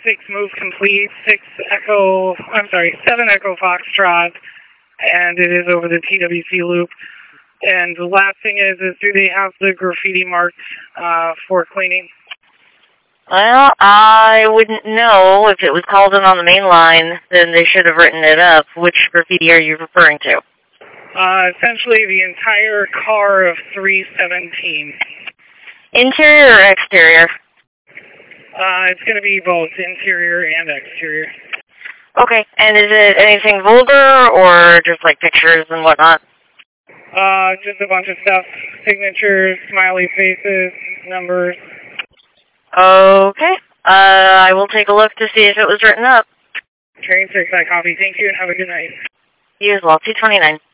6 move complete, 7 Echo Foxtrot, and it is over the TWC loop. And the last thing is do they have the graffiti marked for cleaning? Well, I wouldn't know. If it was called in on the main line, then they should have written it up. Which graffiti are you referring to? Essentially the entire car of 317. Interior or exterior? It's going to be both interior and exterior. Okay, and is it anything vulgar or just like pictures and whatnot? Just a bunch of stuff. Signatures, smiley faces, numbers. Okay. I will take a look to see if it was written up. Train 6, I copy. Thank you and have a good night. You as well. 229.